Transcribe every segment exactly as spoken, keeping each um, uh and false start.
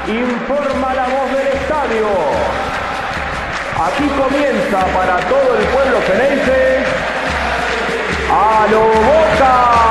Informa la voz del estadio. Aquí comienza para todo el pueblo xenense ¡A lo Boca!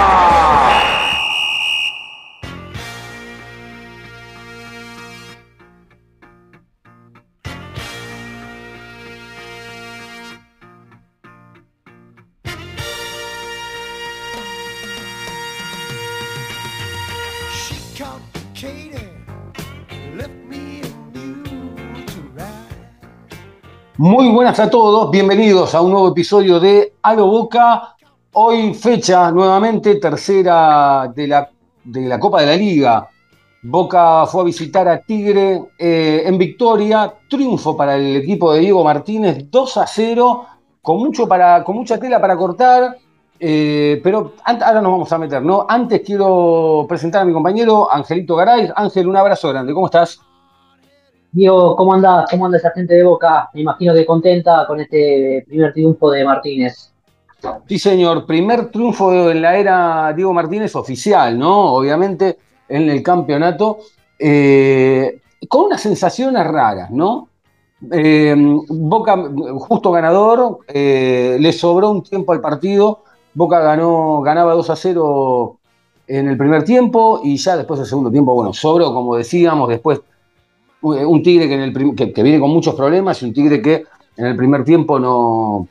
Muy buenas a todos, bienvenidos a un nuevo episodio de A lo Boca. Hoy fecha nuevamente tercera de la, de la Copa de la Liga. Boca fue a visitar a Tigre eh, en victoria, triunfo para el equipo de Diego Martínez, dos a cero, con, mucho para, con mucha tela para cortar, eh, pero ahora nos vamos a meter, ¿no? Antes quiero presentar a mi compañero Angelito Garay. Ángel, un abrazo grande, ¿cómo estás? Diego, ¿cómo andás? ¿Cómo anda esa gente de Boca? Me imagino que contenta con este primer triunfo de Martínez. Sí, señor, primer triunfo en la era Diego Martínez oficial, ¿no? Obviamente en el campeonato, eh, con unas sensaciones raras, ¿no? Eh, Boca, justo ganador, eh, le sobró un tiempo al partido. Boca ganó, ganaba dos a cero en el primer tiempo y ya después del segundo tiempo, bueno, sobró, como decíamos, después un Tigre que, en el prim- que, que viene con muchos problemas y un Tigre que en el primer tiempo no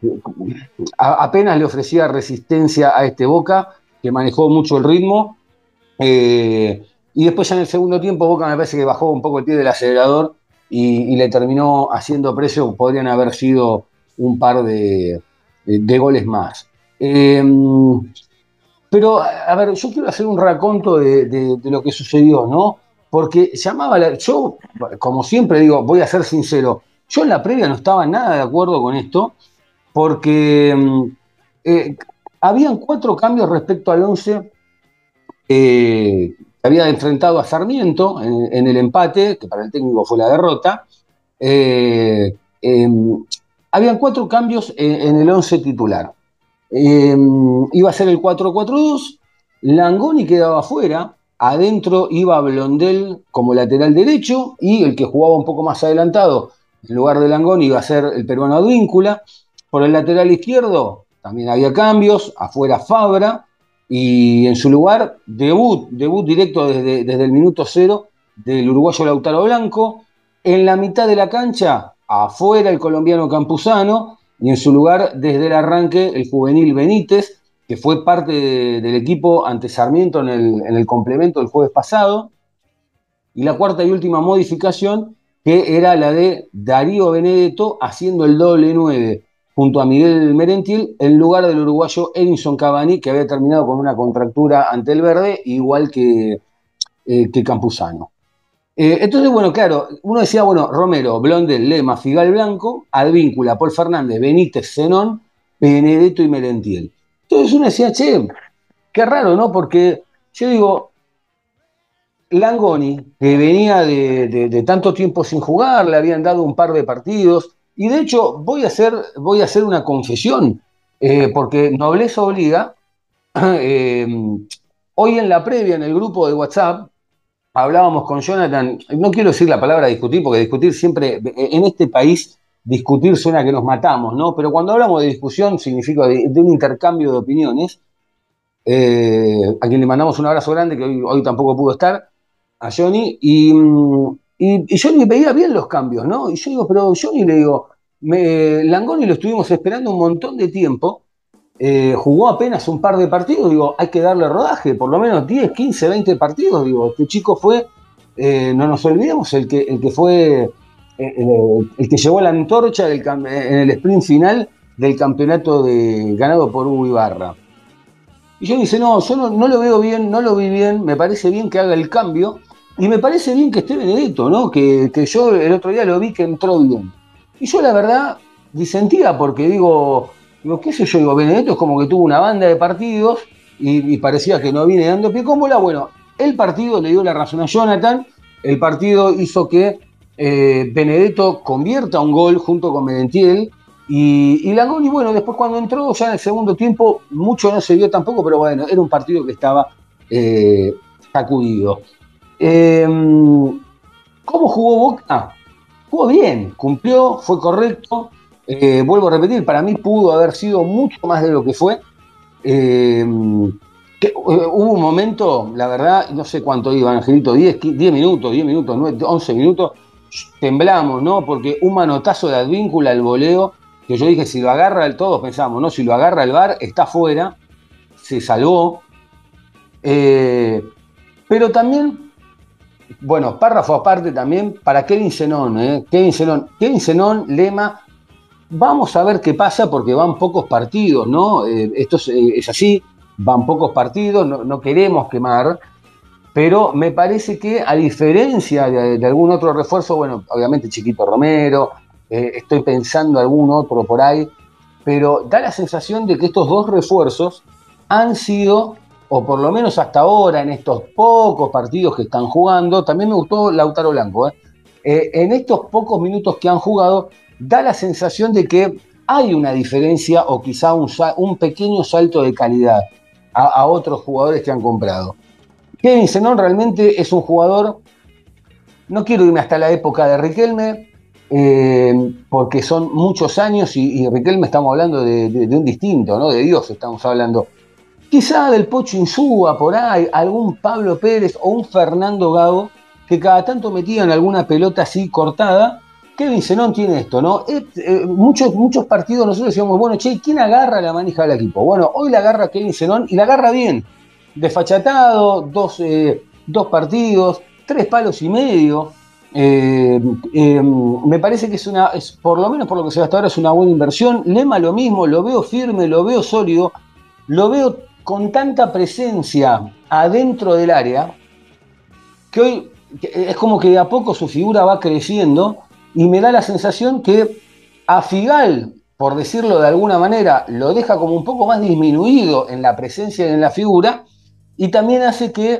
a, apenas le ofrecía resistencia a este Boca, que manejó mucho el ritmo. Eh, y después ya en el segundo tiempo Boca me parece que bajó un poco el pie del acelerador y, y le terminó haciendo precio. Podrían haber sido un par de, de, de goles más. Eh, pero, a ver, yo quiero hacer un raconto de, de, de lo que sucedió, ¿no? Porque llamaba la, yo, como siempre digo, voy a ser sincero, yo en la previa no estaba nada de acuerdo con esto, porque mm, eh, habían cuatro cambios respecto al once eh, que había enfrentado a Sarmiento en, en el empate, que para el técnico fue la derrota. Eh, eh, Habían cuatro cambios en, en el once titular. Eh, Iba a ser el cuatro cuatro dos, Langoni quedaba afuera, adentro iba Blondel como lateral derecho y el que jugaba un poco más adelantado, en lugar de Langoni, iba a ser el peruano Advíncula. Por el lateral izquierdo también había cambios, afuera Fabra y en su lugar debut, debut directo desde, desde el minuto cero del uruguayo Lautaro Blanco. En la mitad de la cancha, afuera el colombiano Campuzano y en su lugar, desde el arranque, el juvenil Benítez, que fue parte de, del equipo ante Sarmiento en el, en el complemento del jueves pasado. Y la cuarta y última modificación, que era la de Darío Benedetto haciendo el doble nueve junto a Miguel Merentiel, en lugar del uruguayo Edinson Cavani, que había terminado con una contractura ante el verde, igual que, eh, que Campuzano. Eh, entonces, bueno, claro, uno decía, bueno, Romero, Blondel, Lema, Figal Blanco, Advíncula, Paul Fernández, Benítez, Zenón, Benedetto y Merentiel. Entonces uno decía, che, qué raro, ¿no? Porque yo digo, Langoni, que venía de, de, de tanto tiempo sin jugar, le habían dado un par de partidos, y de hecho voy a hacer, voy a hacer una confesión, eh, porque nobleza obliga. eh, Hoy en la previa, en el grupo de WhatsApp, hablábamos con Jonathan, no quiero decir la palabra discutir, porque discutir siempre, en este país, discutir suena que nos matamos, ¿no? Pero cuando hablamos de discusión significa de, de un intercambio de opiniones, eh, a quien le mandamos un abrazo grande, que hoy, hoy tampoco pudo estar, a Johnny, y, y, y Johnny veía bien los cambios, ¿no? Y yo digo, pero Johnny le digo, me, Langoni lo estuvimos esperando un montón de tiempo, eh, jugó apenas un par de partidos, digo, hay que darle rodaje, por lo menos diez, quince, veinte partidos, digo, este chico fue, eh, no nos olvidemos, el que, el que fue, eh, el, el que llevó la antorcha del, en el sprint final del campeonato de, ganado por Hugo Ibarra. Y yo dice, no, yo no, no lo veo bien, no lo vi bien, me parece bien que haga el cambio, y me parece bien que esté Benedetto, ¿no? Que, que yo el otro día lo vi que entró bien. Y yo la verdad disentía porque digo, digo, qué sé yo, digo, Benedetto es como que tuvo una banda de partidos y, y parecía que no viene dando pie con bola. Bueno, el partido le dio la razón a Jonathan, el partido hizo que eh, Benedetto convierta un gol junto con Merentiel. Y, y Langoni, bueno, después cuando entró ya en el segundo tiempo, mucho no se vio tampoco, pero bueno, era un partido que estaba eh, sacudido. Eh, ¿Cómo jugó Boca? Jugó bien, cumplió, fue correcto. Eh, vuelvo a repetir, para mí pudo haber sido mucho más de lo que fue. Eh, que, eh, hubo un momento, la verdad, no sé cuánto iba, Angelito, diez, diez minutos, diez minutos, nueve, once minutos, temblamos, ¿no? Porque un manotazo de Advíncula al voleo, que yo dije, si lo agarra el todos pensamos, ¿no? Si lo agarra el V A R, está fuera, se salvó. Eh, pero también, bueno, párrafo aparte también para Kevin Zenón, ¿eh? Kevin Zenón, Kevin Zenón, Lema, vamos a ver qué pasa porque van pocos partidos, ¿no? Eh, esto es, eh, es así, van pocos partidos, no, no queremos quemar, pero me parece que a diferencia de, de algún otro refuerzo, bueno, obviamente Chiquito Romero, eh, estoy pensando algún otro por ahí, pero da la sensación de que estos dos refuerzos han sido, o por lo menos hasta ahora, en estos pocos partidos que están jugando, también me gustó Lautaro Blanco, ¿eh? Eh, en estos pocos minutos que han jugado, da la sensación de que hay una diferencia o quizá un, un pequeño salto de calidad a, a otros jugadores que han comprado. Kevin Zenón realmente es un jugador, no quiero irme hasta la época de Riquelme, eh, porque son muchos años y, y Riquelme estamos hablando de, de, de un distinto, ¿no? De Dios estamos hablando. Quizá del Pocho Insúa, por ahí, algún Pablo Pérez o un Fernando Gago, que cada tanto metían alguna pelota así cortada. Kevin Zenón tiene esto, ¿no? Eh, eh, muchos, muchos partidos nosotros decíamos, bueno, che, ¿quién agarra la manija del equipo? Bueno, hoy la agarra Kevin Zenón y la agarra bien. Desfachatado, dos, eh, dos partidos, tres palos y medio. Eh, eh, me parece que es una, es, por lo menos por lo que se ve hasta ahora, es una buena inversión. Lema lo mismo, lo veo firme, lo veo sólido, lo veo con tanta presencia adentro del área, que hoy es como que de a poco su figura va creciendo y me da la sensación que a Figal, por decirlo de alguna manera, lo deja como un poco más disminuido en la presencia y en la figura, y también hace que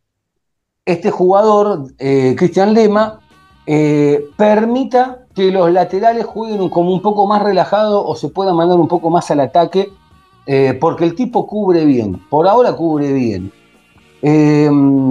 este jugador, eh, Cristian Lema, eh, permita que los laterales jueguen como un poco más relajado o se puedan mandar un poco más al ataque, eh, porque el tipo cubre bien, por ahora cubre bien. Eh,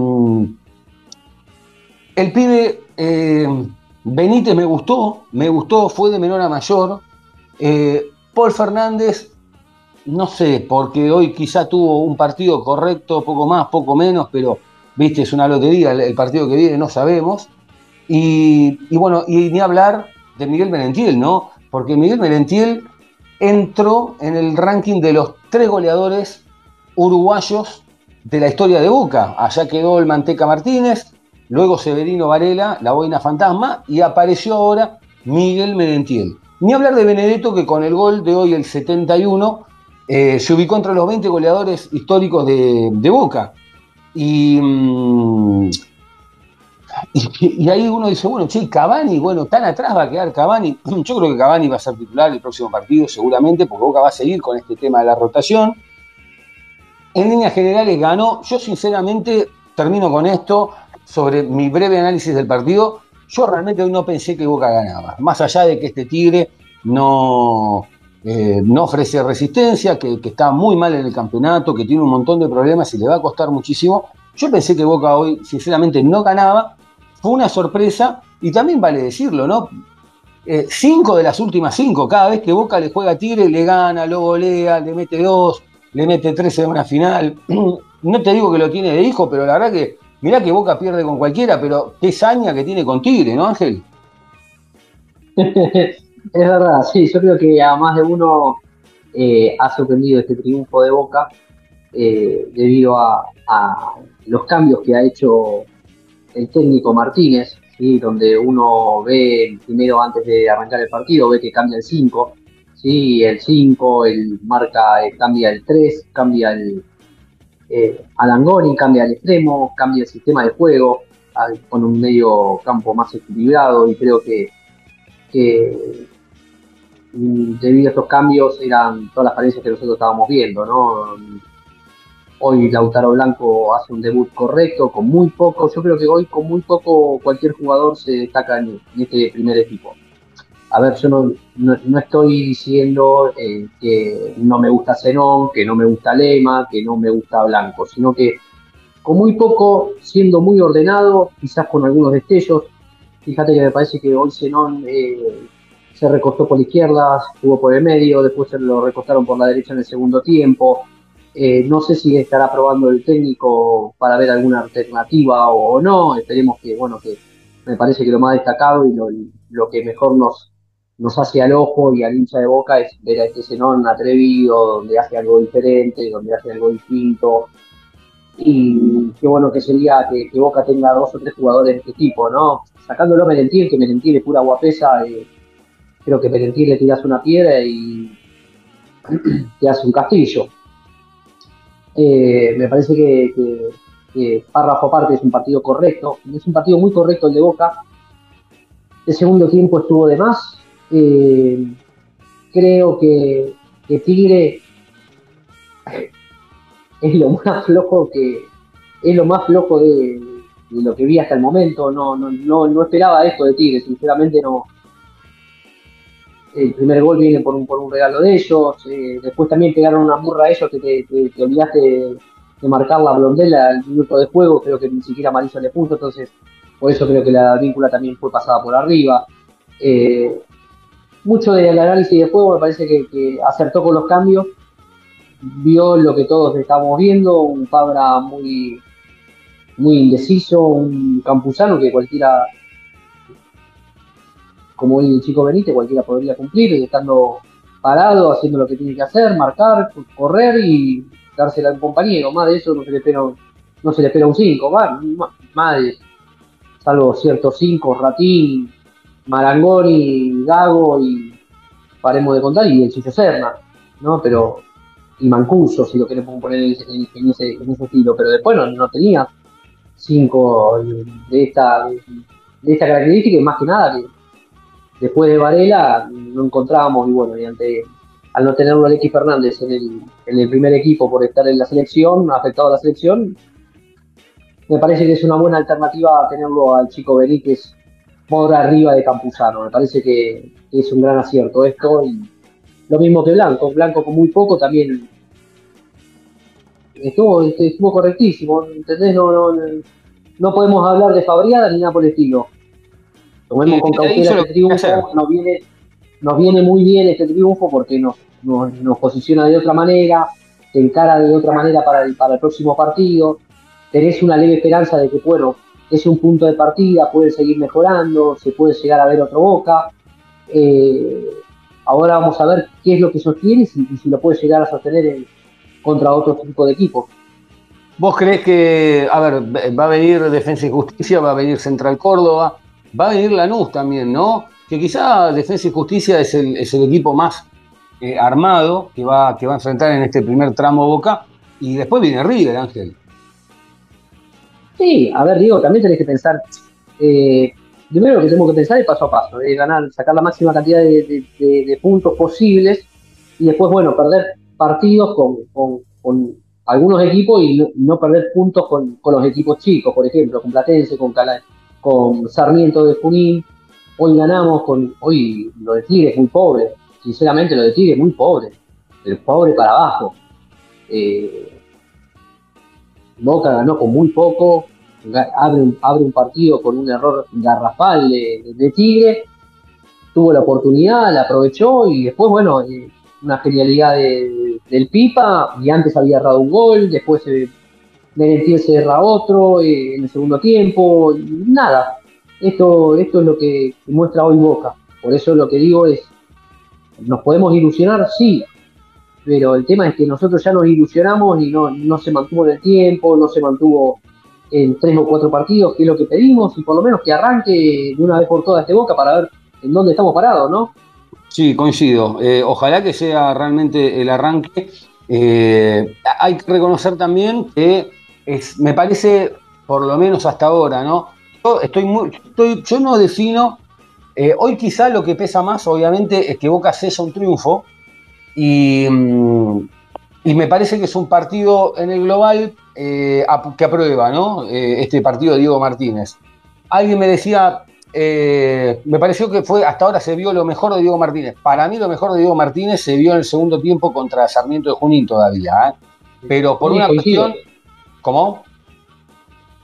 el pibe eh, Benítez me gustó, me gustó, fue de menor a mayor. Eh, Paul Fernández, no sé, porque hoy quizá tuvo un partido correcto, poco más, poco menos, pero viste, es una lotería, el, el partido que viene no sabemos. Y, y bueno, y ni hablar de Miguel Merentiel, ¿no? Porque Miguel Merentiel entró en el ranking de los tres goleadores uruguayos de la historia de Boca. Allá quedó el Manteca Martínez, luego Severino Varela, la boina fantasma, y apareció ahora Miguel Merentiel. Ni hablar de Benedetto, que con el gol de hoy, el setenta y uno, eh, se ubicó entre los veinte goleadores históricos de, de Boca. Y, mmm, y, y ahí uno dice, bueno, che, Cavani, bueno, tan atrás va a quedar Cavani. Yo creo que Cavani va a ser titular el próximo partido, seguramente, porque Boca va a seguir con este tema de la rotación. En líneas generales ganó. Yo, sinceramente, termino con esto, sobre mi breve análisis del partido. Yo realmente hoy no pensé que Boca ganaba. Más allá de que este Tigre no, eh, no ofrece resistencia, que, que está muy mal en el campeonato, que tiene un montón de problemas y le va a costar muchísimo. Yo pensé que Boca hoy, sinceramente, no ganaba. Fue una sorpresa y también vale decirlo, ¿no? Eh, cinco de las últimas cinco, cada vez que Boca le juega a Tigre, le gana, lo golea, le mete dos, le mete tres en una final. No te digo que lo tiene de hijo, pero la verdad que mirá que Boca pierde con cualquiera, pero qué saña que tiene con Tigre, ¿no, Ángel? Es verdad, sí, yo creo que a más de uno eh, ha sorprendido este triunfo de Boca eh, debido a, a los cambios que ha hecho el técnico Martínez, ¿sí? Donde uno ve primero antes de arrancar el partido, ve que cambia el cinco, ¿sí? El cinco, el marca, eh, cambia el tres, cambia el eh, Alangoni, cambia el extremo, cambia el sistema de juego, al, con un medio campo más equilibrado, y creo que, que debido a estos cambios eran todas las falencias que nosotros estábamos viendo, ¿no? Hoy Lautaro Blanco hace un debut correcto, con muy poco. Yo creo que hoy con muy poco cualquier jugador se destaca en, en este primer equipo. A ver, yo no, no, no estoy diciendo eh, que no me gusta Zenón, que no me gusta Lema, que no me gusta Blanco, sino que con muy poco, siendo muy ordenado, quizás con algunos destellos. Fíjate que me parece que hoy Zenón eh, se recostó por la izquierda, jugó por el medio, después se lo recostaron por la derecha en el segundo tiempo. Eh, no sé si estará probando el técnico para ver alguna alternativa o, o no. Esperemos que, bueno, que me parece que lo más destacado y lo, lo que mejor nos, nos hace al ojo y al hincha de Boca es ver a este Zenón atrevido, donde hace algo diferente, donde hace algo distinto. Y qué bueno que sería que, que Boca tenga dos o tres jugadores de este tipo, ¿no? Sacándolo a Merentiel, que Merentiel es pura guapesa, eh, creo que Merentiel le tiras una piedra y te hace un castillo. Eh, me parece que, que, que párrafo aparte es un partido correcto, es un partido muy correcto el de Boca. El segundo tiempo estuvo de más. Eh, creo que, que Tigre es lo más flojo que es lo más flojo de, de lo que vi hasta el momento. No, no, no, no esperaba esto de Tigre, sinceramente no. El primer gol viene por un, por un regalo de ellos, eh, después también pegaron una burra a ellos que te, te, te olvidaste de, de marcar la blondela al minuto de juego, creo que ni siquiera Marisa le puso, entonces por eso creo que la víncula también fue pasada por arriba. Eh, mucho del análisis de juego me parece que, que acertó con los cambios, vio lo que todos estamos viendo, un Fabra muy, muy indeciso, un Campuzano que cualquiera, como el chico Benítez, cualquiera podría cumplir, estando parado, haciendo lo que tiene que hacer, marcar, correr y dársela a un compañero. Más de eso no se le espera, no se le espera un cinco, más, más de, salvo ciertos cinco, Ratín, Marangoni, Gago y paremos de contar, y el Chicho Serna, ¿no? Pero, y Mancuso, si lo queremos poner en ese, en ese, en ese estilo, pero después no, no tenía cinco de esta, de esta característica, y más que nada que después de Varela no encontrábamos, y bueno, y ante, al no tenerlo Alexis Fernández en el, en el primer equipo por estar en la selección, afectado a la selección, me parece que es una buena alternativa tenerlo al chico Benítez por arriba de Campuzano. Me parece que, que es un gran acierto esto, y lo mismo que Blanco, Blanco con muy poco también estuvo, estuvo correctísimo, ¿entendés? No, no, no podemos hablar de Fabriada ni nada por el estilo. Tomemos con cautela este triunfo, nos viene, nos viene muy bien este triunfo porque nos, nos, nos posiciona de otra manera, te encara de otra manera para el, para el próximo partido, tenés una leve esperanza de que, bueno, es un punto de partida, puede seguir mejorando, se puede llegar a ver otro Boca. Eh, ahora vamos a ver qué es lo que sostiene y, y si lo puede llegar a sostener en, contra otro tipo de equipos. ¿Vos creés que, a ver, va a venir Defensa y Justicia, va a venir Central Córdoba, va a venir Lanús también, ¿no? Que quizá Defensa y Justicia es el, es el equipo más eh, armado que va, que va a enfrentar en este primer tramo Boca, y después viene River, Ángel. Sí, a ver, Diego, también tenés que pensar, eh, primero lo que tenemos que pensar es paso a paso, es ganar, sacar la máxima cantidad de, de, de, de puntos posibles, y después, bueno, perder partidos con, con, con algunos equipos y no, no perder puntos con, con los equipos chicos, por ejemplo, con Platense, con, Cala, con Sarmiento de Junín. Hoy ganamos con, hoy lo de Tigre es muy pobre, sinceramente lo de Tigre es muy pobre, el pobre para abajo. Eh, Boca ganó con muy poco, abre un, abre un partido con un error garrafal de, de, de Tigre, tuvo la oportunidad, la aprovechó y después, bueno, eh, una genialidad de, de, del Pipa, y antes había errado un gol, después eh, Merentiel se erra otro eh, en el segundo tiempo, y nada, esto, esto es lo que muestra hoy Boca, por eso lo que digo es, ¿nos podemos ilusionar? Sí, pero el tema es que nosotros ya nos ilusionamos y no, no se mantuvo en el tiempo, no se mantuvo en tres o cuatro partidos, que es lo que pedimos, y por lo menos que arranque de una vez por todas este Boca para ver en dónde estamos parados, ¿no? Sí, coincido. Eh, ojalá que sea realmente el arranque. Eh, hay que reconocer también que es, me parece, por lo menos hasta ahora, ¿no? Yo estoy muy, estoy, yo no defino. Eh, hoy quizá lo que pesa más, obviamente, es que Boca cesa un triunfo. Y, y me parece que es un partido en el global eh, que aprueba, ¿no? Eh, este partido de Diego Martínez. Alguien me decía, eh, me pareció que fue, hasta ahora se vio lo mejor de Diego Martínez. Para mí lo mejor de Diego Martínez se vio en el segundo tiempo contra Sarmiento de Junín todavía, ¿eh? Pero por sí, una coincido. cuestión... ¿Cómo?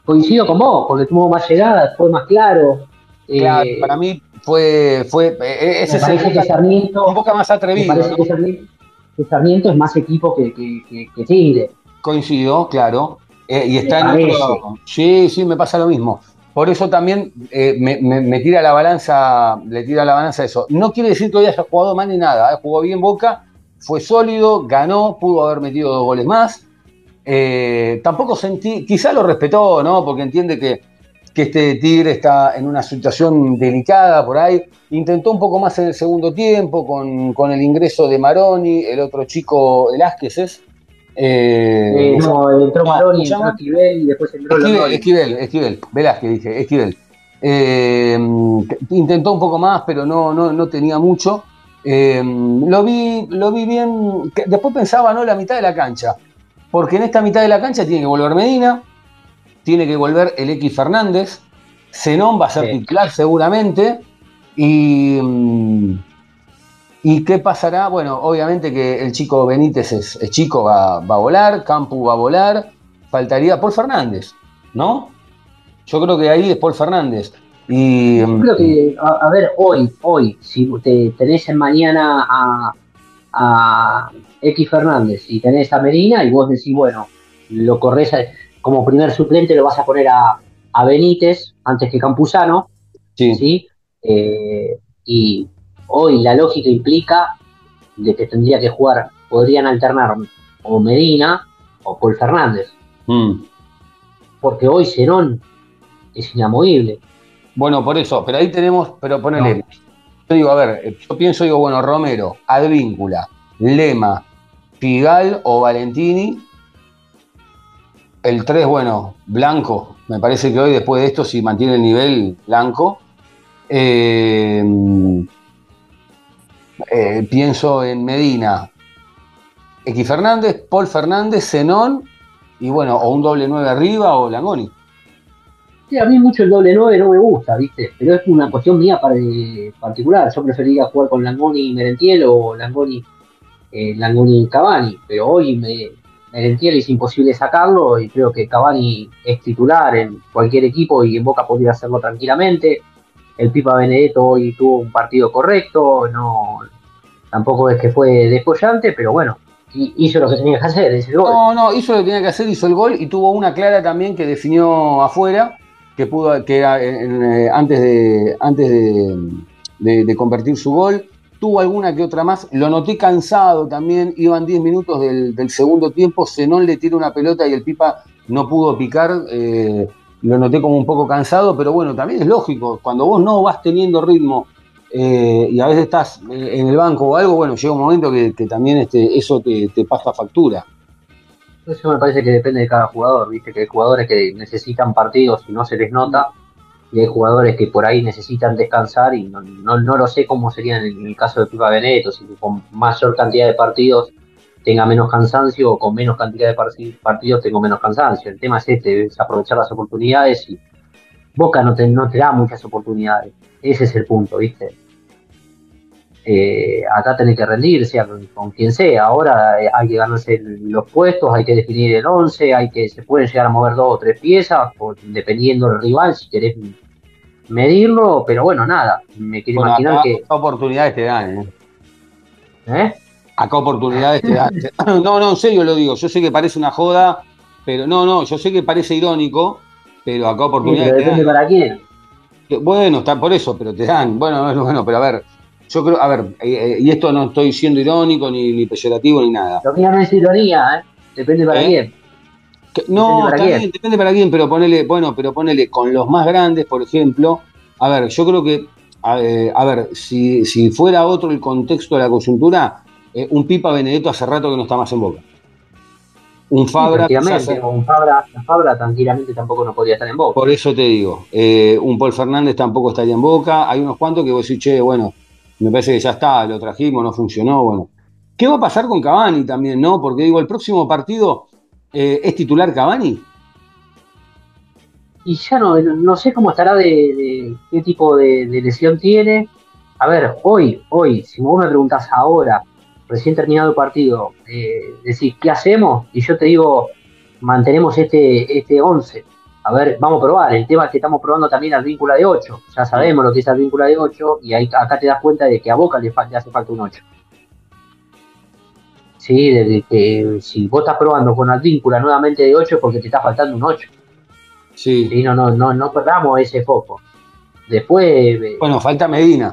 coincido con vos, porque tuvo más llegadas, fue más claro. Claro, Eh, para mí fue, fue eh, ese me es el parece que Boca, Sarmiento, un Boca más me atrevido, parece ¿no? que Sarmiento, que Sarmiento es más equipo que, que, que, que Tigre, Coincido, claro. Eh, y me está en parece. otro. Sí, sí, me pasa lo mismo. Por eso también eh, me, me- me tira la balanza, le tira la balanza eso. No quiere decir que hoy haya jugado mal ni nada. ¿Eh? Jugó bien Boca, fue sólido, ganó, pudo haber metido dos goles más. Eh, tampoco sentí, quizá lo respetó, ¿no? Porque entiende que, que este Tigre está en una situación delicada por ahí. Intentó un poco más en el segundo tiempo con, con el ingreso de Maroni, el otro chico, Velázquez es. Eh, Eh, ¿cómo se llama? no, entró No, ¿cómo Maroni, se entró llama? Esquivel y después entró Esquivel, Londoño. Esquivel, Esquivel, Velázquez dije, Esquivel. Eh, intentó un poco más, pero no, no, no tenía mucho. Eh, lo vi, lo vi bien. Después pensaba, ¿no? La mitad de la cancha. Porque en esta mitad de la cancha tiene que volver Medina, tiene que volver el X Fernández, Zenón va a ser Sí. titular seguramente. Y, mm, ¿y qué pasará? Bueno, obviamente que el chico Benítez es, es chico, va, va a volar, Campu va a volar, faltaría Paul Fernández, ¿no? Yo creo que ahí es Paul Fernández. Y Yo mm, creo que, a, a ver, hoy, hoy, si te tenés en mañana a, a X Fernández y tenés a Medina y vos decís, bueno, lo corres a- como primer suplente, lo vas a poner a, a Benítez antes que Campuzano, sí, ¿sí? Eh, y hoy la lógica implica de que tendría que jugar, podrían alternar o Medina o Paul Fernández, mm. porque hoy Zenón es inamovible, Bueno, por eso, pero ahí tenemos, pero ponele, ¿no? yo digo, a ver, eh, yo pienso, digo, bueno, Romero, Advíncula, Lema, Figal o Valentini, el tres, bueno, Blanco, me parece que hoy después de esto, si mantiene el nivel, Blanco. Eh, eh, pienso en Medina, X Fernández, Paul Fernández, Zenón, y bueno, o un doble nueve arriba o Langoni. Sí, a mí mucho el doble nueve no me gusta, ¿viste? Pero es una cuestión mía para- particular. Yo preferiría jugar con Langoni y Merentiel o Langoni, eh, Langoni y Cavani. Pero hoy me, Merentiel es imposible sacarlo y creo que Cavani es titular en cualquier equipo y en Boca podría hacerlo tranquilamente. El Pipa Benedetto hoy tuvo un partido correcto, no, tampoco es que fue descollante, pero bueno, hi- hizo lo que tenía que hacer, ese gol. No, no, hizo lo que tenía que hacer, hizo el gol y tuvo una clara también que definió afuera, que pudo, que era en- en, eh, antes de, antes de, de- de convertir su gol. Tuvo alguna que otra más. Lo noté cansado también. Iban diez minutos del, del segundo tiempo. Zenón le tira una pelota y el Pipa no pudo picar. Eh, lo noté como un poco cansado, pero bueno, también es lógico. Cuando vos no vas teniendo ritmo eh, y a veces estás eh, en el banco o algo, bueno, llega un momento que, que también este, eso te, te pasa factura. Eso me parece que depende de cada jugador, ¿viste? Que hay jugadores que necesitan partidos y no se les nota, y hay jugadores que por ahí necesitan descansar y no, no, no lo sé cómo sería en el caso de Pipa Benedetto, si con mayor cantidad de partidos tenga menos cansancio o con menos cantidad de parci- partidos tengo menos cansancio. El tema es este, es aprovechar las oportunidades y Boca no te, no te da muchas oportunidades. Ese es el punto, ¿viste? Eh, acá tenés que rendir, sea con, con quien sea. Ahora eh, hay que ganarse los puestos, hay que definir el once, hay que, se pueden llegar a mover dos o tres piezas, o, dependiendo del rival, si querés medirlo, pero bueno, nada, me quiero Bueno, imaginar acá, que... acá oportunidades te dan, ¿eh? ¿Eh? Acá oportunidades te dan. No, no, en serio lo digo. Yo sé que parece una joda, pero no, no, yo sé que parece irónico, pero acá Sí, pero oportunidades te dan. depende para quién. Bueno, está por eso, pero te dan. Bueno, bueno, bueno, pero a ver, yo creo, a ver, eh, eh, y esto no estoy siendo irónico, ni, ni peyorativo, ni nada. Lo mío no es ironía, ¿eh? Depende para ¿Eh? quién. Que- Depende no, para está quién. bien, depende para quién, pero ponele, bueno, pero ponele con los más grandes, por ejemplo. A ver, yo creo que, a, eh, a ver, si, si fuera otro el contexto de la coyuntura, eh, un Pipa Benedetto hace rato que no está más en Boca. Un Sí, Fabra quizás, tranquilamente. O un Fabra, un Fabra tranquilamente tampoco no podría estar en Boca. por eso te digo, eh, un Paul Fernández tampoco estaría en Boca. Hay unos cuantos que vos decís, che, bueno, me parece que ya está, lo trajimos, no funcionó, bueno. ¿Qué va a pasar con Cavani también, no? Porque digo, el próximo partido eh, es titular Cavani. Y ya no, no sé cómo estará de, de qué tipo de, de lesión tiene. A ver, hoy, hoy, si vos me preguntás ahora, recién terminado el partido, eh, decís, ¿qué hacemos? Y yo te digo, mantenemos este, este once. a ver, vamos a probar. El tema es que estamos probando también Advíncula de ocho. Ya sabemos lo que es Advíncula de ocho y ahí acá te das cuenta de que a Boca le, le hace falta un ocho. Sí, de que si vos estás probando con Advíncula nuevamente de ocho es porque te está faltando un ocho. Sí. Sí, no, no, no, no perdamos ese foco. Después. Eh, bueno, falta Medina.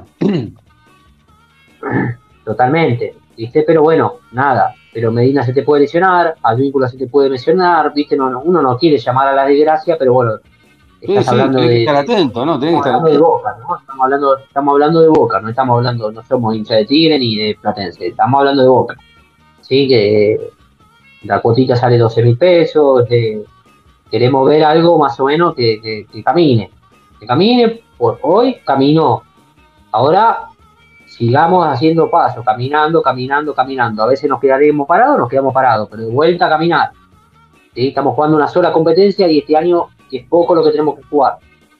Totalmente, ¿viste? Pero bueno, nada. Pero Medina se te puede lesionar, Advíncula se te puede lesionar, ¿viste? No, no, uno no quiere llamar a la desgracia, pero bueno, Sí, estás sí, hablando tenés de. que estar de atento, ¿no? Tenés que estamos estar hablando de atento. Boca, ¿no? Estamos hablando, estamos hablando de Boca, no estamos hablando, no somos hincha de Tigre ni de Platense, estamos hablando de Boca. Sí, que la cuotita sale doce mil pesos, eh, queremos ver algo más o menos que, que, que camine. Que camine, por hoy caminó. Ahora sigamos haciendo pasos, caminando, caminando, caminando. A veces nos quedaremos parados, nos quedamos parados, pero de vuelta a caminar. ¿Sí? Estamos jugando una sola competencia y este año es poco lo que tenemos que jugar.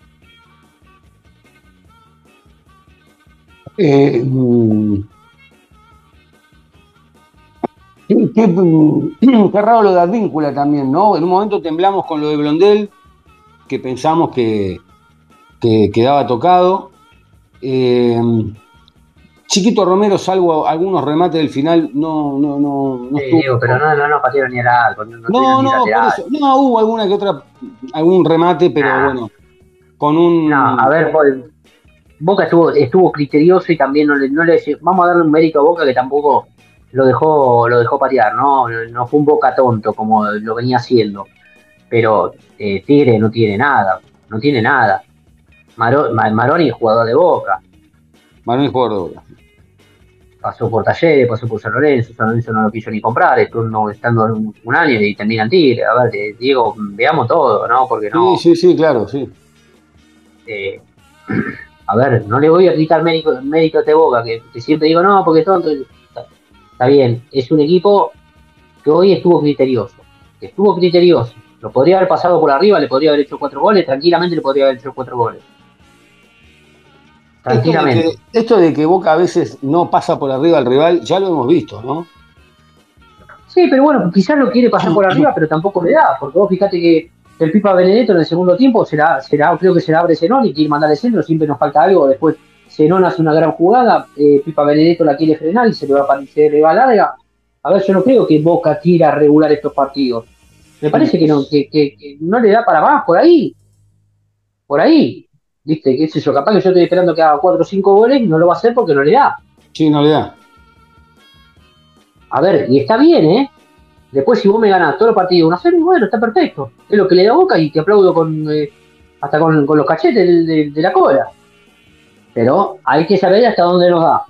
Eh, mm, qué, qué, mm, qué raro lo de Advíncula también, ¿no? En un momento temblamos con lo de Blondel, que pensamos que, que quedaba tocado. Eh, Chiquito Romero, salvo algunos remates del final, no, no, no, no Sí, estuvo. digo, pero no, no, no patearon ni el arco, no, no tuvieron No, ni no, por lateral. eso. No, hubo alguna que otra, algún remate, pero Nah, bueno, con no, a un. ver, pues, Boca estuvo, estuvo criterioso y también no le, no le vamos a darle un mérito a Boca que tampoco lo dejó, lo dejó patear, ¿no? No fue un Boca tonto como lo venía haciendo. Pero eh, Tigre no tiene nada, no tiene nada. Maro, Maroni es jugador de Boca, Manuel Córdoba. pasó por Talleres, pasó por San Lorenzo, San Lorenzo no lo quiso ni comprar, estuvo estando un, un año y termina en Tigre. A ver, eh, Diego, veamos todo, ¿no? Porque Sí, no. sí, sí, claro, sí. Eh, a ver, no le voy a quitar mérito, mérito a este Boca, que, que siempre digo, no, porque tonto. Está, está bien, es un equipo que hoy estuvo criterioso, que estuvo criterioso. Lo podría haber pasado por arriba, le podría haber hecho cuatro goles, tranquilamente le podría haber hecho cuatro goles. Esto de, que, Tranquilamente. esto de que Boca a veces no pasa por arriba al rival, ya lo hemos visto, ¿no? Sí, pero bueno, quizás lo quiere pasar por arriba, pero tampoco le da, porque vos fíjate que el Pipa Benedetto en el segundo tiempo será, será creo que se le abre Zenón y quiere mandar el centro, siempre nos falta algo, después Zenón hace una gran jugada, eh, Pipa Benedetto la quiere frenar y se le va, se le va larga. A ver, yo no creo que Boca quiera regular estos partidos. Me parece que no, que, que, que no le da para más por ahí, por ahí. ¿Viste? ¿Qué sé yo? Capaz que yo estoy esperando que haga cuatro o cinco goles y no lo va a hacer porque no le da. Sí, no le da. A ver, y está bien, ¿eh? Después, si vos me ganás todos los partidos uno a cero, bueno, está perfecto. Es lo que le da Boca y te aplaudo con eh, hasta con, con los cachetes de, de, de la cola. Pero hay que saber hasta dónde nos da.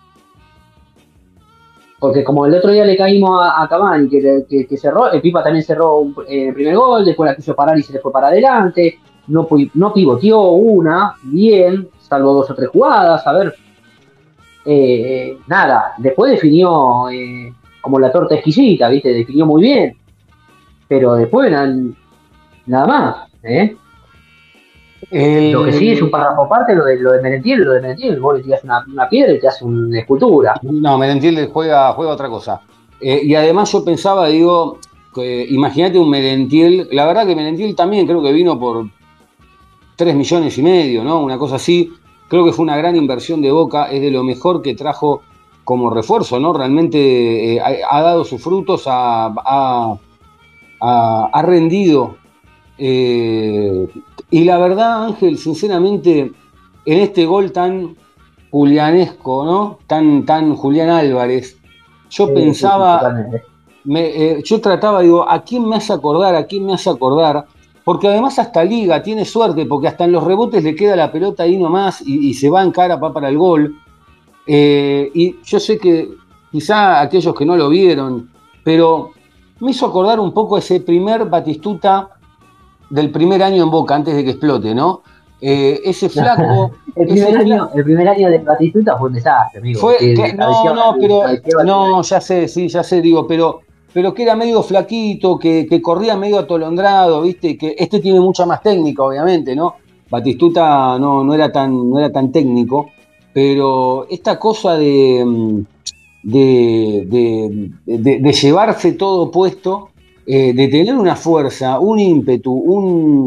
Porque como el otro día le caímos a, a Cavani, que, que, que cerró, el Pipa también cerró un, eh, el primer gol, después la quiso parar y se le fue para adelante. No, no pivoteó una, bien, salvo dos o tres jugadas. A ver, eh, nada. Después definió eh, como la torta exquisita, ¿viste? Definió muy bien. Pero después nada, nada más, ¿eh? El... Lo que sí es un párrafo aparte, lo de, lo de Merentiel, lo de Merentiel, vos le tirás una, una piedra y te hace una escultura. No, Merentiel juega, juega otra cosa. Eh, y además yo pensaba, digo, eh, imagínate un Merentiel, la verdad que Merentiel también creo que vino por tres millones y medio, ¿no? Una cosa así. Creo que fue una gran inversión de Boca, es de lo mejor que trajo como refuerzo, ¿no? Realmente eh, ha, ha dado sus frutos, ha, ha, ha, ha rendido. Eh, y la verdad, Ángel, sinceramente, en este gol tan julianesco, ¿no? Tan, tan Julián Álvarez, yo sí, pensaba, sí, me, eh, yo trataba, digo, ¿a quién me hace acordar? ¿A quién me hace acordar? Porque además hasta Liga tiene suerte, porque hasta en los rebotes le queda la pelota ahí nomás y, y se va en cara pa, para el gol. Eh, y yo sé que quizá aquellos que no lo vieron, pero me hizo acordar un poco ese primer Batistuta del primer año en Boca, antes de que explote, ¿no? Eh, ese flaco... el, primer ese año, flaco, el primer año de Batistuta fue un desastre, amigo. Fue, que, que, no, no, pero... No, ya sé, sí, ya sé, digo, pero... pero que era medio flaquito, que, que corría medio atolondrado, ¿viste? Que este tiene mucha más técnica, obviamente, ¿no? Batistuta no, no, era, tan, no era tan técnico, pero esta cosa de, de, de, de, de llevarse todo puesto, eh, de tener una fuerza, un ímpetu, un,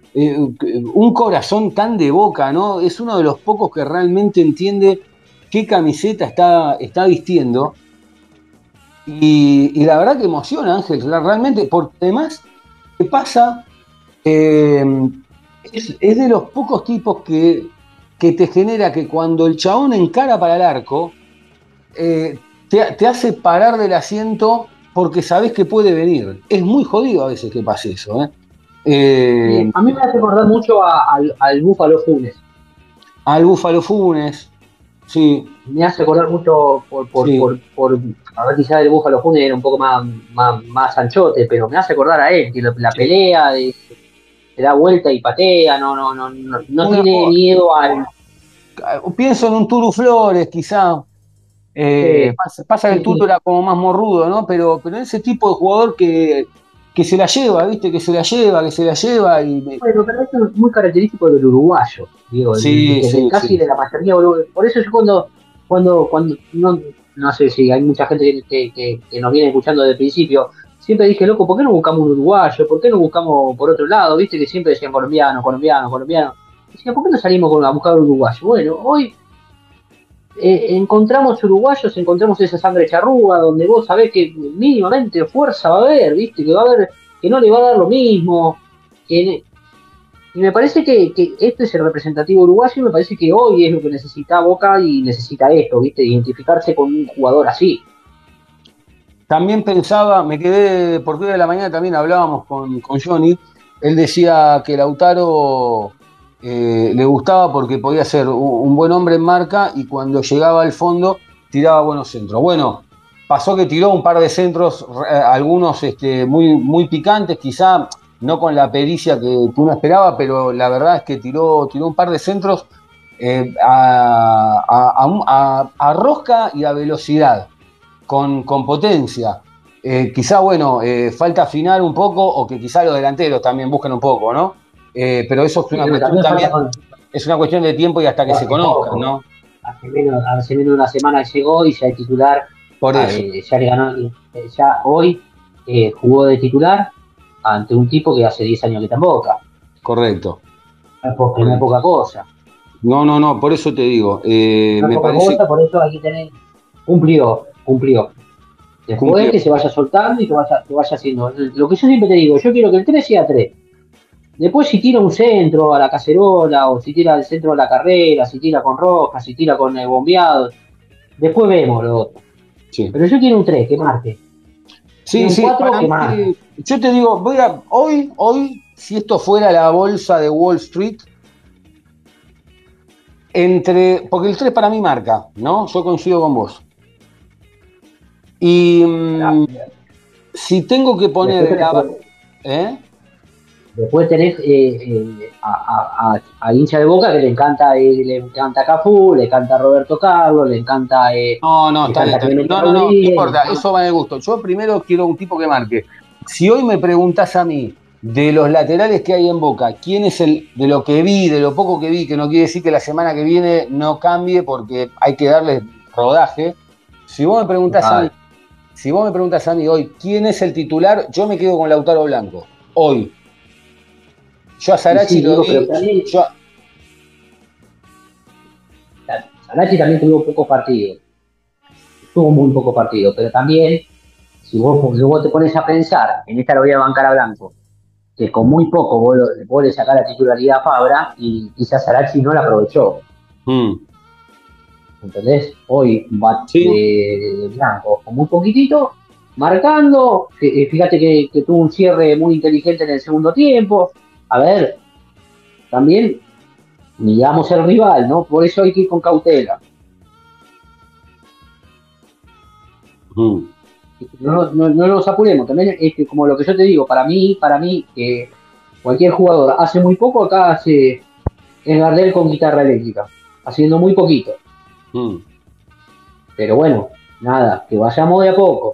eh, un corazón tan de Boca, ¿no? Es uno de los pocos que realmente entiende qué camiseta está, está vistiendo. Y, y la verdad que emociona, Ángel, realmente, porque además, ¿qué pasa? Eh, es, es de los pocos tipos que, que te genera que cuando el chabón encara para el arco, eh, te, te hace parar del asiento porque sabes que puede venir. Es muy jodido a veces que pase eso, ¿eh? Eh, Sí, a mí me hace acordar mucho a- al, al Búfalo Funes. al Búfalo Funes, sí, Me hace acordar mucho por, por, sí. por, por a ver, quizás el Búfalo Funes era un poco más, más, más anchote, pero me hace acordar a él, que la, la Sí. pelea, de, se da vuelta y patea, no, no, no, no, no Una, tiene miedo al. pienso en un Turu Flores, quizá. Eh, Sí, pasa, pasa que el sí, Turu sí. era como más morrudo, ¿no? Pero, pero ese tipo de jugador que, que se la lleva, ¿viste? Que se la lleva, que se la lleva y... Bueno, pero esto es muy característico del uruguayo, digo, el- Sí, desde sí, casi sí. de la mayoría uruguaya. Por eso yo cuando, cuando, cuando no, no sé si hay mucha gente que, que, que- que nos viene escuchando desde el principio, siempre dije, loco, ¿por qué no buscamos un uruguayo? ¿Por qué no buscamos por otro lado? Viste que siempre decían colombiano, colombiano, colombiano. Decía, ¿por qué no salimos con- a buscar un uruguayo? Bueno, hoy eh, encontramos uruguayos, encontramos esa sangre charrúa, donde vos sabés que mínimamente fuerza va a haber, viste, que va a haber, que no le va a dar lo mismo, que y me parece que, que este es el representativo uruguayo y me parece que hoy es lo que necesita Boca y necesita esto, ¿viste? Identificarse con un jugador así. También pensaba, me quedé por día de la mañana, también hablábamos con, con Johnny, él decía que Lautaro eh, le gustaba porque podía ser un, un buen hombre en marca y cuando llegaba al fondo tiraba buenos centros. Bueno, pasó que tiró un par de centros, eh, algunos este, muy, muy picantes, quizá no con la pericia que, que uno esperaba, pero la verdad es que tiró, tiró un par de centros eh, a, a, a, a rosca y a velocidad con, con potencia. Eh, quizá, bueno, eh, falta afinar un poco o que quizá los delanteros también busquen un poco, ¿no? Eh, pero eso es Sí, una no, cuestión también también, falta con es una cuestión de tiempo y hasta que se hace conozcan, poco. ¿no? Hace menos, hace menos de una semana llegó y ya es titular. Por ah, eso, eh, ya le ganó, eh, ya hoy eh, jugó de titular ante un tipo que hace diez años que está en Boca. correcto, No es po- que no es correcto. poca cosa. No, no, no, por eso te digo, eh, No es me poca parece cosa, por eso hay que tener. Cumplió, cumplió. Después cumplió. que se vaya soltando y que vaya, que vaya haciendo. Lo que yo siempre te digo, yo quiero que el tres sea tres. Después si tira un centro a la cacerola, o si tira el centro a la carrera, si tira con roja, si tira con eh, bombeados, después vemos lo otro. Sí. Pero yo quiero un tres que marque. Sí, Quiero un sí, cuatro para que mí, marque. yo te digo, voy a, hoy, hoy, si esto fuera la bolsa de Wall Street, entre, porque el tres para mí marca, ¿no? Yo coincido con vos. Y Pará. mmm, si tengo que Después poner tenés, la... ¿Eh? después tenés eh, eh, a, a, a, a hincha de Boca que le encanta, eh, le encanta Cafú, le encanta Roberto Carlos, le encanta, eh, No, no, le está bien, encanta está bien. Clemente No, no, no, no Rodríguez, le importa, encanta- eso va en el gusto. Yo primero quiero un tipo que marque. Si hoy me preguntás a mí, de los laterales que hay en Boca, ¿quién es el, de lo que vi, de lo poco que vi, que no quiere decir que la semana que viene no cambie porque hay que darle rodaje? Si vos me preguntás a mí, Total. si vos me preguntás a mí hoy, ¿quién es el titular? Yo me quedo con Lautaro Blanco. Hoy. Yo a Y Sarachi sí, lo digo, pero vi, también yo, Sarachi también tuvo pocos partidos, tuvo muy pocos partidos, pero también, si vos, si vos te pones a pensar, en esta lo voy a bancar a Blanco, que con muy poco vos, lo- vos le sacás la titularidad a Fabra y quizás Sarachi no la aprovechó. mm, ¿Entendés? Hoy va sí, de, de Blanco con muy poquitito, marcando, que, eh, fíjate que, que tuvo un cierre muy inteligente en el segundo tiempo. A ver, también miramos el rival, ¿no? Por eso hay que ir con cautela. mm. No, no, no nos apuremos, también es que como lo que yo te digo, para mí, para mí, que cualquier jugador hace muy poco, acá hace es Gardel con guitarra eléctrica, haciendo muy poquito. Mm. Pero bueno, nada, que vayamos de a poco.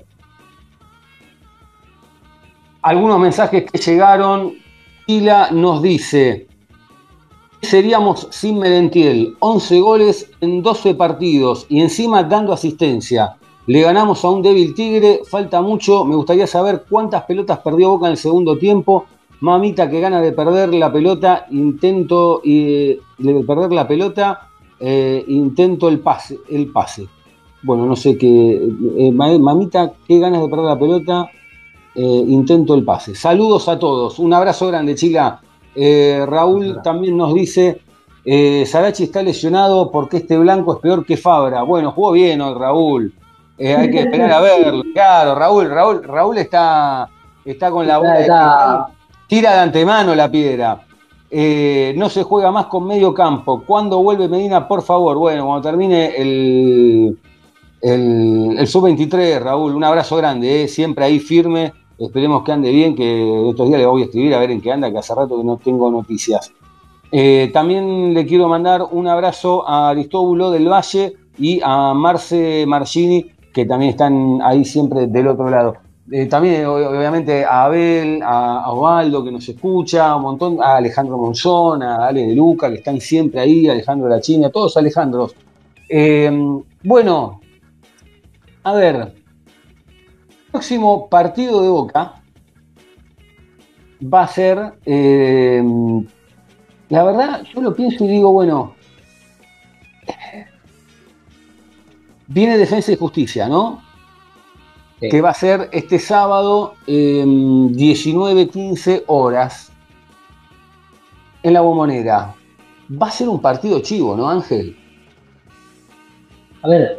Algunos mensajes que llegaron. Tila nos dice: ¿qué seríamos sin Merentiel? once goles en doce partidos y encima dando asistencia. Le ganamos a un débil Tigre, falta mucho. Me gustaría saber cuántas pelotas perdió Boca en el segundo tiempo Mamita, que gana de perder la pelota, intento eh, de perder la pelota, eh, intento el pase, el pase. Bueno, no sé qué. Eh, mamita, qué ganas de perder la pelota, eh, intento el pase. Saludos a todos, un abrazo grande, Chila. Eh, Raúl también nos dice, eh, Sarachi está lesionado porque este blanco es peor que Fabra. Bueno, jugó bien hoy Raúl. Eh, hay que esperar a verlo. Claro, Raúl, Raúl, Raúl está, está con la bola de cristal. Tira de antemano la piedra. Eh, no se juega más con medio campo. ¿Cuándo vuelve Medina, por favor? Bueno, cuando termine el, el, el sub veintitrés, Raúl, un abrazo grande, ¿eh? Siempre ahí firme. Esperemos que ande bien, que estos días le voy a escribir a ver en qué anda, que hace rato que no tengo noticias. Eh, también le quiero mandar un abrazo a Aristóbulo del Valle y a Marce Margini, que también están ahí siempre del otro lado. Eh, también, obviamente, a Abel, a, a Osvaldo, que nos escucha, un montón, a Alejandro Monzón, a Ale de Luca, que están siempre ahí, a Alejandro de la China, todos Alejandros. Eh, bueno, a ver, próximo partido de Boca va a ser, eh, la verdad, yo lo pienso y digo, bueno, viene Defensa y Justicia, ¿no? Sí. Que va a ser este sábado, eh, diecinueve quince horas, en la Bombonera. Va a ser un partido chivo, ¿no, Ángel? A ver,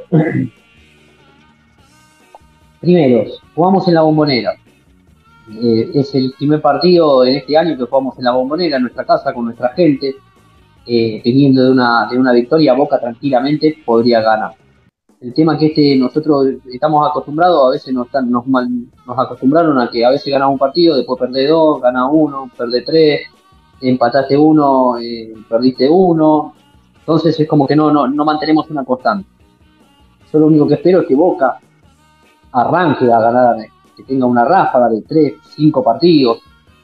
primero, jugamos en la Bombonera. Eh, es el primer partido en este año que jugamos en la Bombonera, en nuestra casa, con nuestra gente. Eh, teniendo de una, de una victoria, Boca tranquilamente podría ganar. El tema es que este, nosotros estamos acostumbrados, a veces nos, nos, mal, nos acostumbraron a que a veces ganamos un partido, después perdés dos, ganás uno, perdés tres, empataste uno, eh, perdiste uno. Entonces es como que no, no, no mantenemos una constante. Yo lo único que espero es que Boca arranque a ganar, que tenga una ráfaga de tres, cinco partidos,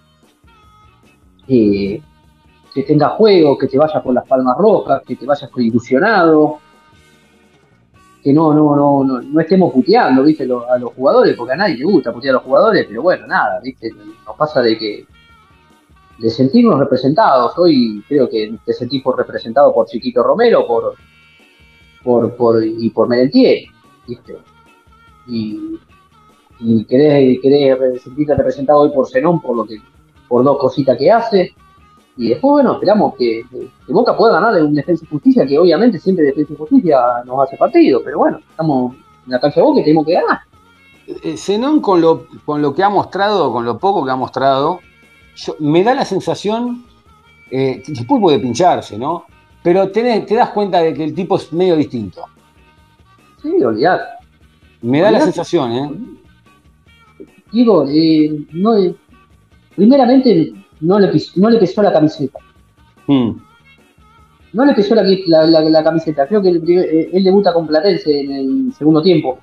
eh, que tenga juego, que te vayas por las palmas rojas, que te vayas ilusionado, que no, no, no, no, no estemos puteando, ¿viste? Lo, a los jugadores, porque a nadie le gusta putear a los jugadores, pero bueno, nada, ¿viste? Nos pasa de que de sentirnos representados. Hoy creo que te sentimos representado por Chiquito Romero, por, por, por y por Merentier, ¿viste? Y, y querés, querés sentirte representado hoy por Zenón, por lo que, por dos cositas que hace. Y después, bueno, esperamos que, que Boca pueda ganar en un Defensa y Justicia, que obviamente siempre Defensa y Justicia nos hace partido, pero bueno, estamos en la cancha de Boca y tenemos que ganar. Zenón, con lo, con lo que ha mostrado, con lo poco que ha mostrado, yo, me da la sensación, eh, después puede pincharse, ¿no? Pero tenés, te das cuenta de que el tipo es medio distinto. Sí, olvidate. Me da olvidate. La sensación, ¿eh? Digo, eh, no, eh, primeramente... No le, no le pesó la camiseta. Mm. No le pesó la, la, la, la camiseta. Creo que él, él debuta con Platense en el segundo tiempo.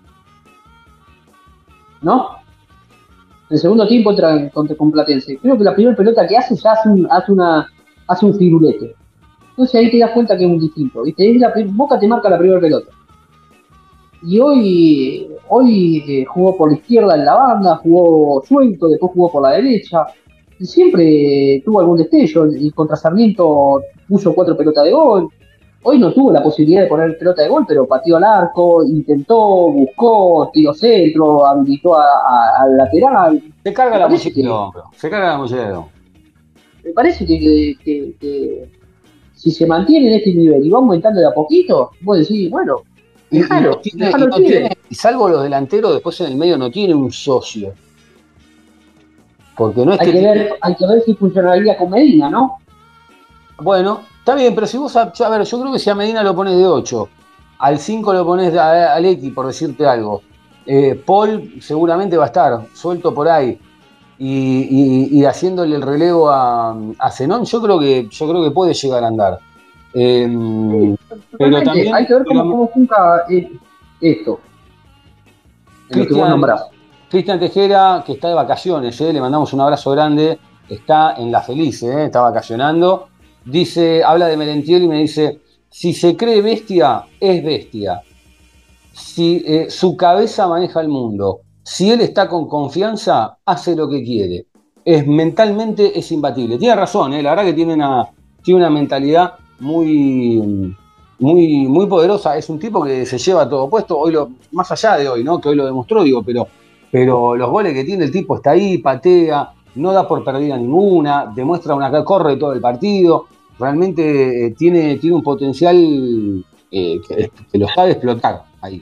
¿No? En el segundo tiempo entra con, con Platense. Creo que la primera pelota que hace ya hace un, hace una, hace un firulete. Entonces ahí te das cuenta que es un distinto. ¿Viste? Es la, Boca te marca la primera pelota. Y hoy, hoy eh, jugó por la izquierda en la banda, jugó suelto, después jugó por la derecha. Y siempre tuvo algún destello, y contra Sarmiento puso cuatro pelotas de gol. Hoy no tuvo la posibilidad de poner pelota de gol, pero pateó al arco, intentó, buscó, tiró centro, habilitó al lateral. Se carga la mochila del hombro, se carga la mochila del hombro. Me parece que, que, que, que si se mantiene en este nivel y va aumentando de a poquito, vos decís, bueno, déjalo, y, y, no tiene, y, no tiene, y salvo los delanteros, después en el medio no tiene un socio. Porque no es hay, que que ver, hay que ver si funcionaría con Medina, ¿no? Bueno, está bien, pero si vos, a, a ver, yo creo que si a Medina lo pones de ocho, al cinco lo pones a, a Lecky, por decirte algo, eh, Paul seguramente va a estar suelto por ahí y, y, y haciéndole el relevo a, a Zenón, yo creo que yo creo que puede llegar a andar. Eh, sí, pero también hay que ver cómo, cómo junta esto. En lo que vos nombrás. Cristian Tejera, que está de vacaciones, ¿eh? Le mandamos un abrazo grande, está en La Feliz, ¿eh? Está vacacionando. Dice, habla de Merentiel y me dice, si se cree bestia, es bestia. Si eh, su cabeza maneja el mundo, si él está con confianza, hace lo que quiere. es mentalmente es imbatible. Tiene razón, ¿eh? La verdad que tiene una, tiene una mentalidad muy, muy, muy poderosa. Es un tipo que se lleva todo puesto, hoy lo, más allá de hoy, ¿no? Que hoy lo demostró, digo, pero, pero los goles que tiene el tipo, está ahí, patea, no da por perdida ninguna, demuestra una corre todo el partido. Realmente eh, tiene, tiene un potencial eh, que, que lo sabe explotar ahí.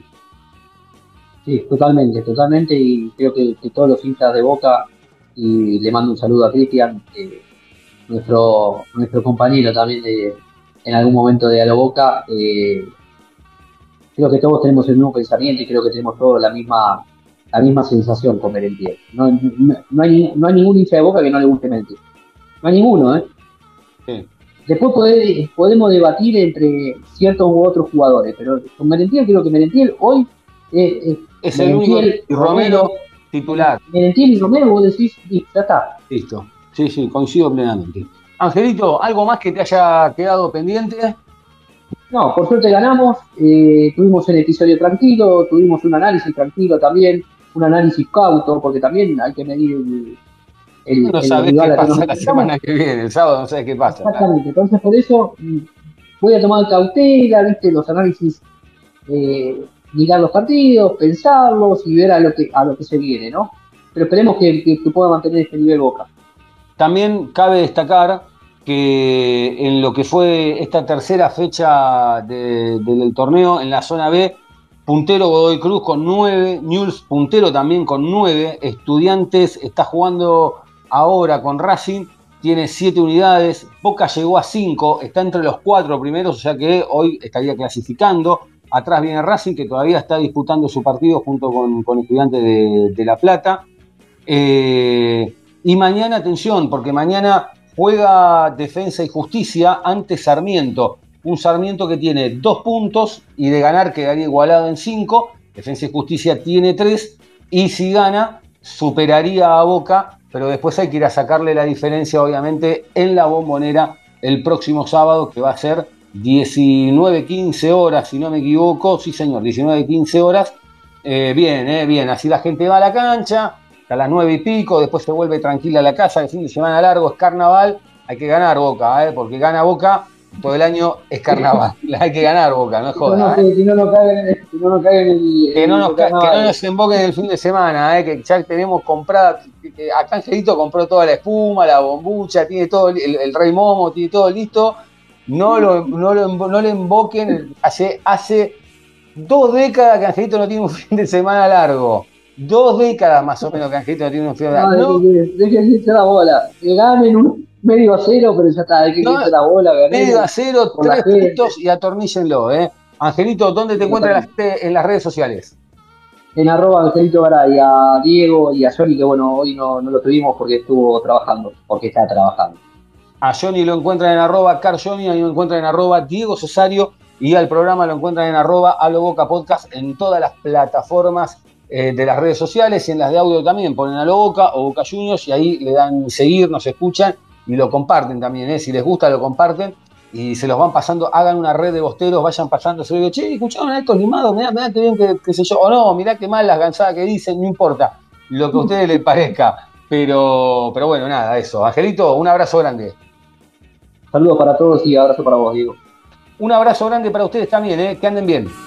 Sí, totalmente, totalmente, y creo que, que todos los hinchas de Boca, y le mando un saludo a Cristian, eh, nuestro, nuestro compañero también de, en algún momento de A lo Boca, eh, creo que todos tenemos el mismo pensamiento y creo que tenemos todos la misma, la misma sensación con Merentiel. No, no, no, hay, no hay ningún hincha de Boca que no le guste Merentiel. No hay ninguno, ¿eh? Sí. Después puede, podemos debatir entre ciertos u otros jugadores, pero con Merentiel creo que Merentiel hoy eh, eh, es el único, y Romero titular. Merentiel y Romero, vos decís, y ya está. Listo. Sí, sí, coincido plenamente. Angelito, ¿algo más que te haya quedado pendiente? No, por suerte ganamos, eh, tuvimos el episodio tranquilo, tuvimos un análisis tranquilo también, un análisis cauto, porque también hay que medir el, el, no el sabés rival qué a que pasa nos la enfrentamos. semana que viene, el sábado no sabes qué pasa. Exactamente, entonces por eso mm, voy a tomar cautela, viste, los análisis, eh, mirar los partidos, pensarlos y ver a lo que, a lo que se viene, ¿no? Pero esperemos que, que, que pueda mantener este nivel Boca. También cabe destacar que en lo que fue esta tercera fecha de, de, del torneo, en la zona B, puntero Godoy Cruz con nueve, Newell's puntero también con nueve, Estudiantes está jugando ahora con Racing, tiene siete unidades, Boca llegó a cinco, está entre los cuatro primeros, o sea que hoy estaría clasificando. Atrás viene Racing, que todavía está disputando su partido junto con, con Estudiantes de, de La Plata. Eh, y mañana, atención, porque mañana juega Defensa y Justicia ante Sarmiento. Un Sarmiento que tiene dos puntos y de ganar quedaría igualado en cinco. Defensa y Justicia tiene tres y si gana superaría a Boca, pero después hay que ir a sacarle la diferencia, obviamente, en la Bombonera el próximo sábado, que va a ser diecinueve quince horas, si no me equivoco. Sí, señor, diecinueve quince horas. Eh, bien, eh, bien, así la gente va a la cancha a las nueve y pico, después se vuelve tranquila a la casa, el fin de semana largo es carnaval, hay que ganar Boca, ¿eh? Porque gana Boca, todo el año es carnaval, hay que ganar Boca, no es joda. ¿eh? Que no nos caigan en, que no nos caigan en el, que no nos, el que no nos emboquen el fin de semana, ¿eh? Que ya tenemos comprada, que, que acá Angelito compró toda la espuma, la bombucha, tiene todo, el, el Rey Momo, tiene todo listo, no lo, no lo, no lo emboquen, hace, hace dos décadas que Angelito no tiene un fin de semana largo. Dos décadas más o menos que Angelito no tiene un fin de semana largo. No, déjense irse la bola. Que ganen un medio a cero, pero ya está, hay que irse la bola. Medio a cero, tres puntos y atorníllenlo, ¿eh? Angelito, ¿dónde te sí, encuentra la gente en las redes sociales? En arroba Angelito Garay, a Diego y a Johnny, que bueno, hoy no, no lo tuvimos porque estuvo trabajando, porque está trabajando. A Johnny lo encuentran en arroba carjohnny, a mí lo encuentran en arroba Diego Cesario y al programa lo encuentran en arroba A lo Boca Podcast en todas las plataformas eh, de las redes sociales y en las de audio también. Ponen A lo Boca o Boca Juniors y ahí le dan seguir, nos escuchan y lo comparten también, ¿eh? Si les gusta lo comparten y se los van pasando, hagan una red de bosteros, vayan pasando, se digo, che, escucharon a estos limados, mirá, mirá qué bien que, que sé yo, o no, mirá qué mal las gansadas que dicen, no importa, lo que a ustedes les parezca, pero, pero bueno, nada, eso. Angelito, un abrazo grande. Saludos para todos y abrazo para vos, Diego. Un abrazo grande para ustedes también, ¿eh? Que anden bien.